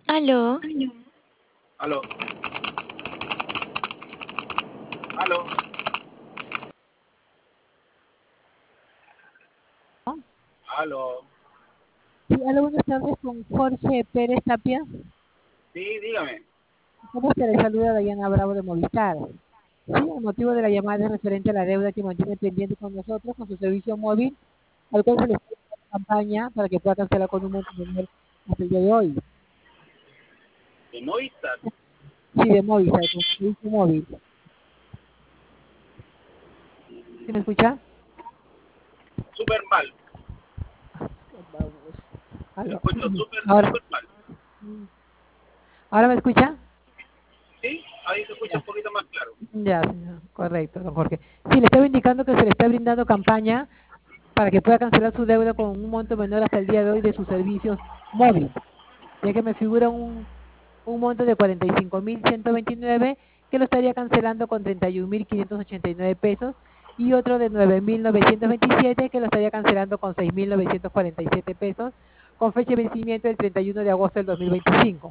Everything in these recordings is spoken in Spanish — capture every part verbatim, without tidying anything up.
Aló. Aló. Aló. Aló. Sí, hola, buenas tardes con Jorge Pérez Tapia. Sí, dígame. ¿Cómo se le saluda Dayana Bravo de Movistar? Sí, el motivo de la llamada es referente a la deuda que mantiene pendiente con nosotros, con su servicio móvil, al cual se le está haciendo campaña para que pueda cancelar con un monto menor hasta el día de hoy. De Movistar. Sí, de Movistar, con su servicio móvil. ¿Sí me escucha? Súper mal. Vamos. Te Aló. escucho súper, Ahora, súper mal. ¿ahora me escucha? ¿Sí? Ahí se escucha Ya, un poquito más claro. ya, señor. Correcto, don Jorge. Sí, le estaba indicando que se le está brindando campaña para que pueda cancelar su deuda con un monto menor hasta el día de hoy de sus servicios móviles, ya que me figura un, un monto de cuarenta y cinco mil ciento veintinueve que lo estaría cancelando con treinta y un mil quinientos ochenta y nueve pesos y otro de nueve mil novecientos veintisiete que lo estaría cancelando con seis mil novecientos cuarenta y siete pesos con fecha de vencimiento el treinta y uno de agosto del dos mil veinticinco.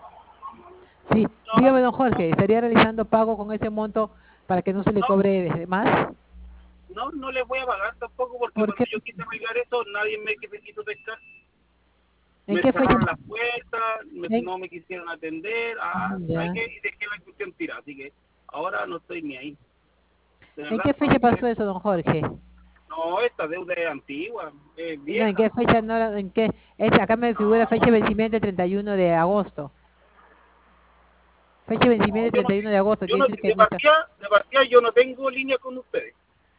Sí, No, dígame, don Jorge, ¿estaría realizando pago con ese monto para que no se le no, cobre de más? no, no les voy a pagar tampoco porque ¿Por cuando qué? yo quise arreglar esto nadie me me quiso pescar. ¿En Me qué fecha? cerraron las puertas, me- ¿En, no me quisieron atender, ah, ¿sabes ya. qué? Y dejé la cuestión tirada, así que ahora no estoy ni ahí. De ¿En verdad, qué no, fecha pasó eso, don Jorge? no, esta deuda es antigua, es No, ¿en vieja. qué fecha? No, en qué, es, acá me figura fecha de vencimiento el treinta y uno de agosto. Fecha de No, vencimiento el yo no, treinta y uno de agosto, yo quiere no, decir que de no está. partida, de partida yo no tengo línea con ustedes.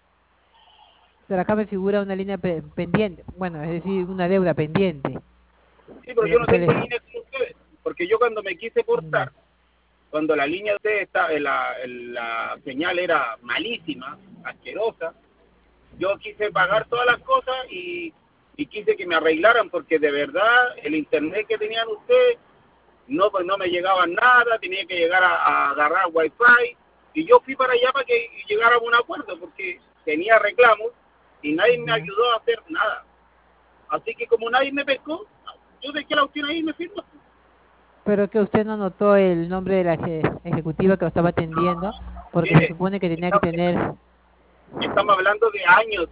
Pero acá me figura una línea pe- pendiente, bueno, es decir, una deuda pendiente. Sí, pero De lo yo que no se tengo les... línea con ustedes. Porque yo cuando me quise Ya, portar, cuando la línea de ustedes está, la, la señal era malísima, asquerosa, yo quise ya, pagar todas las cosas y, y quise que me arreglaran porque de verdad el internet que tenían ustedes no, pues no me llegaba nada, tenía que llegar a, a agarrar wifi y yo fui para allá para que llegáramos a un acuerdo porque tenía reclamos y nadie me ya. ayudó a hacer nada. Así que como nadie me pescó, yo dejé la opción ahí y me firmo. Pero que usted no notó el nombre de la eje- ejecutiva que lo estaba atendiendo, porque se Mire, supone que tenía que estamos, tener... estamos hablando de años.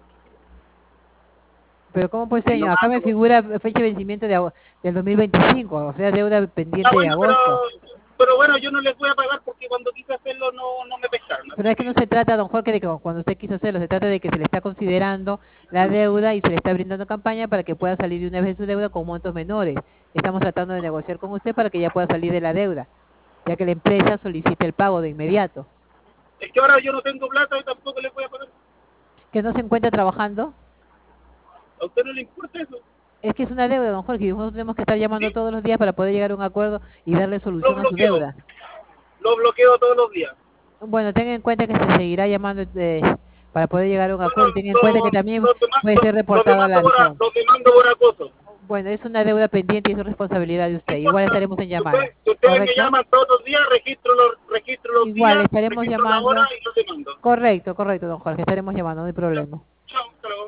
Pero ¿cómo puede ser, Y no señor? Acá me mando. figura fecha de vencimiento de, ago- del dos mil veinticinco, o sea, deuda Ah, pendiente de bueno, pero, agosto. pero bueno, yo no les voy a pagar porque cuando quise hacerlo no, no me pescaron. Pero Así es que no que, se trata, don Jorge, de que cuando usted quiso hacerlo, se trata de que se le está considerando la deuda y se le está brindando campaña para que pueda salir de una vez de su deuda con montos menores. Estamos tratando de negociar con usted para que ya pueda salir de la deuda, ya que la empresa solicita el pago de inmediato. es que ahora yo no tengo plata y tampoco les voy a pagar. Que no se encuentra trabajando, ¿A usted no le importa eso? es que es una deuda, don Jorge, y nosotros tenemos que estar llamando Sí, todos los días para poder llegar a un acuerdo y darle lo solución a su bloqueo. deuda. Lo bloqueo todos los días. Bueno, tenga en cuenta que se seguirá llamando eh, para poder llegar a un Bueno, acuerdo y tenga en cuenta que lo, también lo, dema- puede lo, ser lo reportado al demando por, a- halcón. lo demando por acoso. Bueno, es una deuda pendiente y es responsabilidad de No usted. Igual importa. estaremos en Si, llamada, usted, si ustedes me ¿correcto? llaman todos los días, registro los, registro los Igual días, estaremos registro la hora llamando. y los demando. Correcto, correcto, don Jorge, estaremos llamando, no hay Chao, problema. chao, hasta luego.